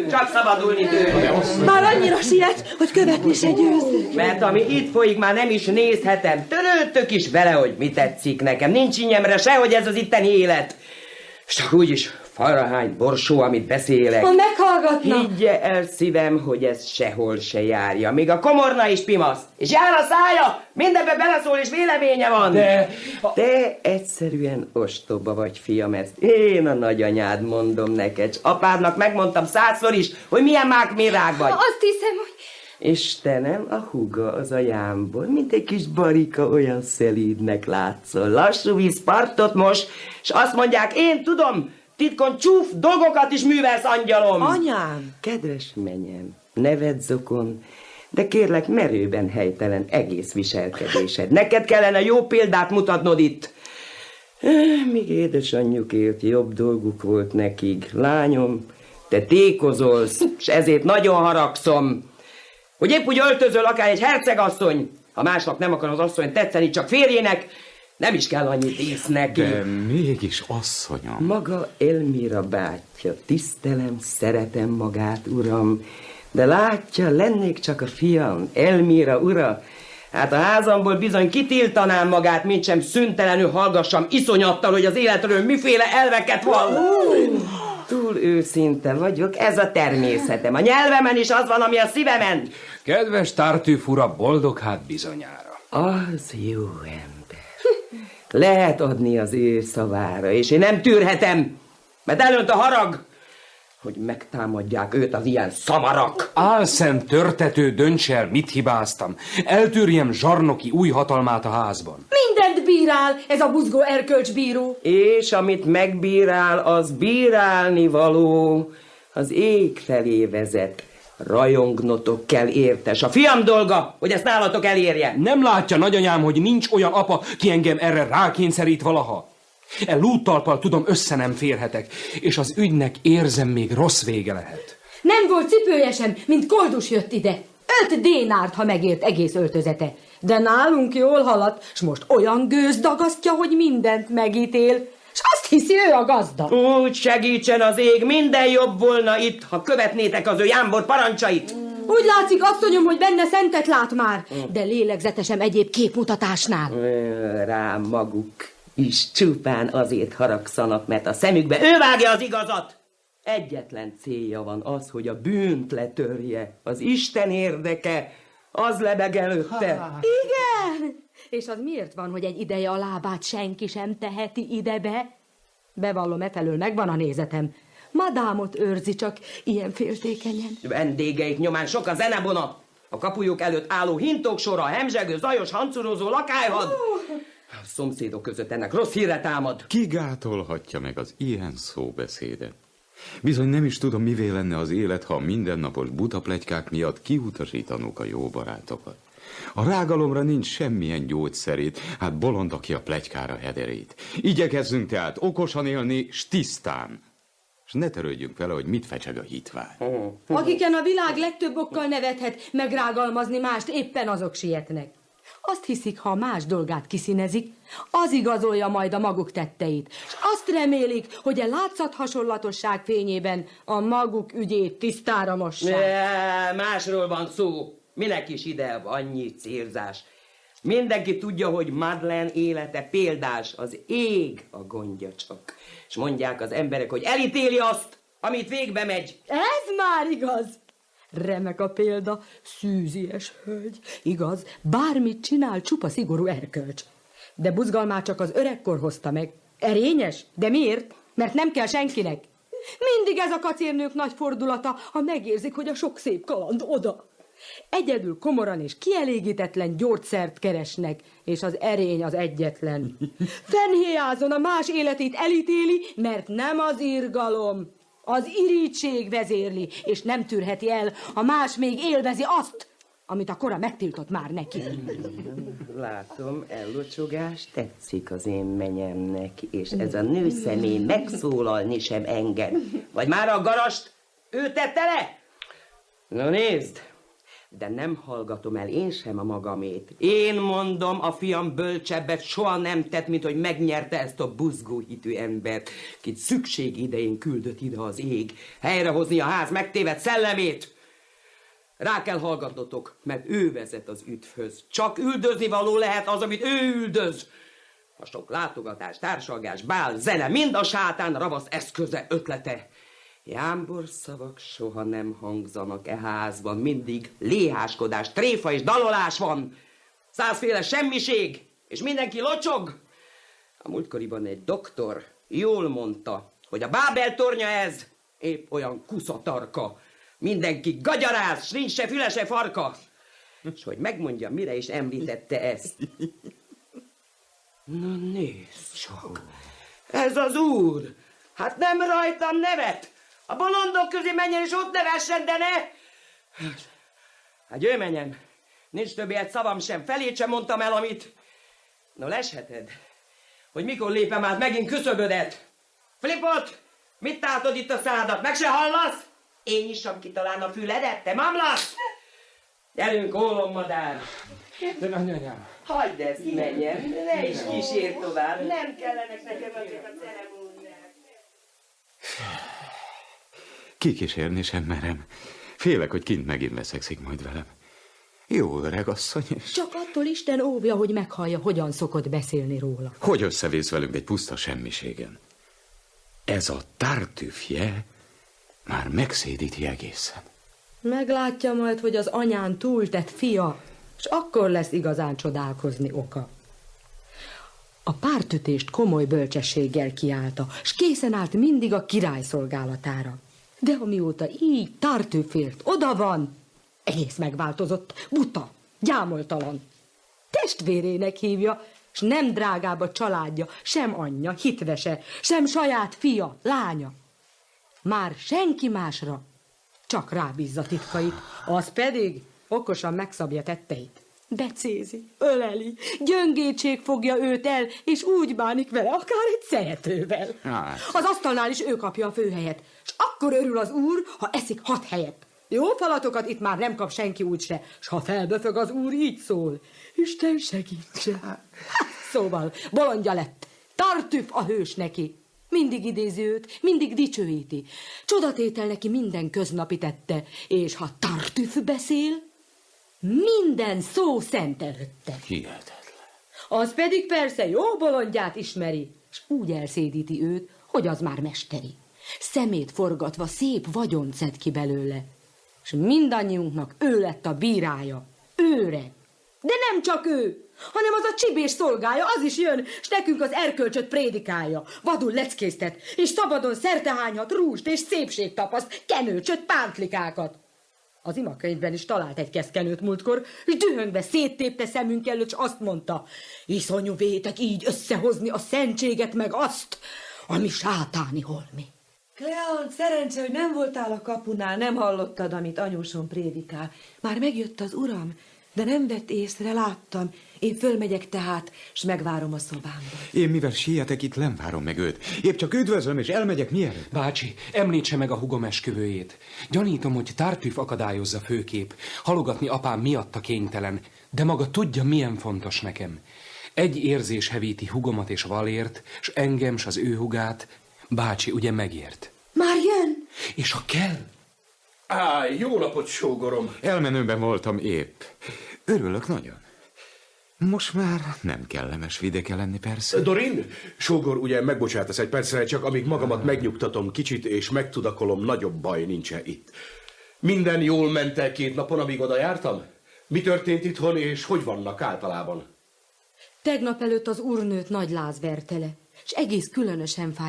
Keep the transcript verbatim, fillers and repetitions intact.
csak szabadulni tőle. Már annyira siet, hogy követni se győz. Mert ami itt folyik, már nem is nézhetem. Törődtök is vele, hogy mi tetszik nekem. Nincs ínyemre sehogy ez az itteni élet. És csak úgyis farahány borsó, amit beszélek. Ha meghallgatna. Higgye el szívem, hogy ez sehol se járja. Még a komorna is pimasz. És jár a szája, mindenbe beleszól és véleménye van. De... Te egyszerűen ostoba vagy, fiam, ezt én a nagyanyád mondom neked. Apádnak megmondtam százszor is, hogy milyen mákmirág vagy. Azt hiszem, hogy... Istenem, a húga az a jámbor, mint egy kis barika, olyan szelídnek látszol. Lassú víz partot most, és azt mondják, én tudom, titkon csúf dolgokat is művelsz, angyalom. Anyám! Kedves menyem, neved zokon, de kérlek, merőben helytelen egész viselkedésed. Neked kellene jó példát mutatnod itt. Míg édesanyjuk élt, jobb dolguk volt nekik. Lányom, te tékozolsz, és ezért nagyon haragszom, hogy épp úgy öltözöl akár egy hercegasszony. Ha másnak nem akar az asszony tetszeni, csak férjének, nem is kell annyit ísz neki. De mégis asszonyom. Maga Elmira bátyja, tisztelem, szeretem magát, uram, de látja, lennék csak a fiam, Elmira ura, hát a házamból bizony kitiltanám magát, mintsem szüntelenül hallgassam iszonyattal, hogy az életről miféle elveket vall. Túl őszinte vagyok, ez a természetem. A nyelvemen is az van, ami a szívemen. Kedves Tartüff ura, boldog hát bizonyára. Az jó ember. Lehet adni az ő szavára, és én nem tűrhetem, mert elönt a harag, hogy megtámadják őt az ilyen szamarak. Álszent törtető, dönts el, mit hibáztam. Eltűrjem zsarnoki új hatalmát a házban. Mindent bírál ez a buzgó erkölcsbíró. És amit megbírál, az bírálni való, az ég felé vezet. Rajongnotok kell érte, s a fiam dolga, hogy ezt nálatok elérje. Nem látja, nagyanyám, hogy nincs olyan apa, ki engem erre rákényszerít valaha? E lúttalpal tudom, össze nem férhetek, és az ügynek érzem, még rossz vége lehet. Nem volt cipője sem, mint Koldus jött ide. Öt dénárt, ha megért egész öltözete. De nálunk jól haladt, s most olyan gőz dagasztja, hogy mindent megítél. S azt hiszi, ő a gazda. Úgy segítsen az ég, minden jobb volna itt, ha követnétek az ő jámbor parancsait. Úgy látszik, asszonyom, hogy benne szentet lát már, de lélegzetesem egyéb képmutatásnál. Rám maguk is csupán azért haragszanak, mert a szemükbe ő vágja az igazat. Egyetlen célja van az, hogy a bűnt letörje. Az Isten érdeke, az lebeg előtte. Igen! És az miért van, hogy egy ideje a lábát senki sem teheti idebe? Bevallom, efelől megvan a nézetem. Madámot őrzi csak ilyen féltékenyen. Vendégeik nyomán sok a zenebona. A kapujuk előtt álló hintók sora, hemzsegő, zajos, hancurozó lakályhad. Uh. A szomszédok között ennek rossz híre támad. Ki gátolhatja meg az ilyen szóbeszédet? Bizony nem is tudom, mivé lenne az élet, ha a mindennapos buta pletykák miatt kiutasítanuk a jó barátokat. A rágalomra nincs semmilyen gyógyszerét, hát bolond, aki a pletykára hederít. Igyekezzünk tehát okosan élni, s tisztán. És ne törődjünk vele, hogy mit fecseg a hitvány. Akiken a világ legtöbb okkal nevethet, megrágalmazni mást, éppen azok sietnek. Azt hiszik, ha más dolgát kiszínezik, az igazolja majd a maguk tetteit. És azt remélik, hogy a látszat hasonlatosság fényében a maguk ügyét tisztára mossák. Másról van szó. Minek is ide annyi célzás? Mindenki tudja, hogy Madeleine élete példás, az ég a gondja csak. És mondják az emberek, hogy elítéli azt, amit végbe megy. Ez már igaz. Remek a példa, szűzies hölgy. Igaz, bármit csinál, csupa szigorú erkölcs. De buzgalmát csak az öregkor hozta meg. Erényes? De miért? Mert nem kell senkinek. Mindig ez a kacérnők nagy fordulata, ha megérzik, hogy a sok szép kaland oda. Egyedül komoran és kielégítetlen gyógyszert keresnek, és az erény az egyetlen. Fennhéjázon a más életét elítéli, mert nem az irgalom, az irítség vezérli, és nem tűrheti el, ha más még élvezi azt, amit a kora megtiltott már neki. Látom, ellocsogás tetszik az én menyemnek, és ez a nőszemély megszólalni sem enged. Vagy már a garast ő tette le? No nézd, De nem hallgatom el én sem a magamét. Én mondom, a fiam bölcsebbet soha nem tett, mint hogy megnyerte ezt a buzgó hitű embert, kit szükség idején küldött ide az ég, helyrehozni a ház megtévedt szellemét. Rá kell hallgatnotok, mert ő vezet az üdvhöz. Csak üldözni való lehet az, amit ő üldöz. A sok látogatás, társalgás, bál, zene, mind a sátán ravasz eszköze, ötlete. Jámbor szavak soha nem hangzanak e házban, mindig léháskodás, tréfa és dalolás van. Százféle semmiség, és mindenki locsog. A múltkoriban egy doktor jól mondta, hogy a Bábel tornya ez épp olyan kuszatarka. Mindenki gagyaráz, s nincs se füle, se farka. És hogy megmondja, mire is említette ezt. Na nézd csak, ez az úr, hát nem rajtam nevet. A bolondok közé menjen, és ott nevessen, de ne! Hát jöjj, menjen. Nincs többé egy szavam sem, felét sem mondtam el, amit... No, lesheted, hogy mikor lépem át megint küszöbödet. Flipot, mit tátod itt a szádat? Meg se hallasz? Én nyissam ki talán a füledet, te mamlasz! Gyerünk, ólommadár! De anyanyám! Hagyd ezt, menjen, ne is kísérj tovább. Nem kellenek nekem azért a ceremóniák. Kikísérni sem merem. Félek, hogy kint megint veszekszik majd velem. Jó öreg asszony, és... Csak attól Isten óvja, hogy meghallja, hogyan szokott beszélni róla. Hogy összevész velünk egy puszta semmiségen? Ez a Tartüfje már megszédíti egészen. Meglátja majd, hogy az anyán túltett fia, és akkor lesz igazán csodálkozni oka. A pártütést komoly bölcsességgel kiállta, s készen állt mindig a király szolgálatára. De amióta így Tartüfért oda van, egész megváltozott, buta, gyámoltalan. Testvérének hívja, s nem drágább a családja, sem anyja, hitvese, sem saját fia, lánya. Már senki másra, csak rábízza titkait, az pedig okosan megszabja tetteit. Becézi, öleli, gyöngétség fogja őt el, és úgy bánik vele, akár egy szeretővel. Hát. Az asztalnál is ő kapja a főhelyet, és akkor örül az úr, ha eszik hat helyet. Jó falatokat itt már nem kap senki úgyse, s ha felböfög az úr, így szól. Isten segítse. Hát, szóval, bolondja lett. Tartüf a hős neki. Mindig idézi őt, mindig dicsőíti. Csodatétel neki minden köznapi tette, és ha Tartüf beszél, minden szó szent előtte. Hihetetlen. Az pedig persze jó bolondját ismeri, és úgy elszédíti őt, hogy az már mesteri. Szemét forgatva szép vagyont szed ki belőle, és mindannyiunknak ő lett a bírája, őre. De nem csak ő, hanem az a csibés szolgája, az is jön, s nekünk az erkölcsöt prédikálja. Vadul leckésztet, és szabadon szertehányhat rúst és szépség tapaszt, kenőcsöt, pántlikákat. Az imakönyvben is talált egy keszkenőt múltkor, és dühöngve széttépte szemünk előtt, s azt mondta, iszonyú vétek így összehozni a szentséget meg azt, ami sátáni holmi. Kleon, szerencse, hogy nem voltál a kapunál, nem hallottad, amit anyósom prédikál. Már megjött az uram, de nem vett észre, láttam. Én fölmegyek tehát, s megvárom a szobámban. Én mivel sietek, itt nem várom meg őt. Épp csak üdvözlöm, és elmegyek mielőtt. Bácsi, említse meg a hugom esküvőjét. Gyanítom, hogy Tartüf akadályozza főkép. Halogatni apám miatta kénytelen, de maga tudja, milyen fontos nekem. Egy érzés hevíti hugomat és Valért, s engem, s az ő hugát. Bácsi, ugye megért? Már jön? És ha kell? Á, jó napot, sógorom! Elmenőben voltam épp. Örülök nagyon. Most már nem kellemes vidéke lenni, persze. Dorin, sógor, ugye megbocsátasz egy percre, csak amíg magamat megnyugtatom kicsit, és megtudakolom, nagyobb baj nincsen itt. Minden jól ment el két napon, amíg oda jártam? Mi történt itthon, és hogy vannak általában? Tegnap előtt az úrnőt nagy láz verte le, s egész különösen fáj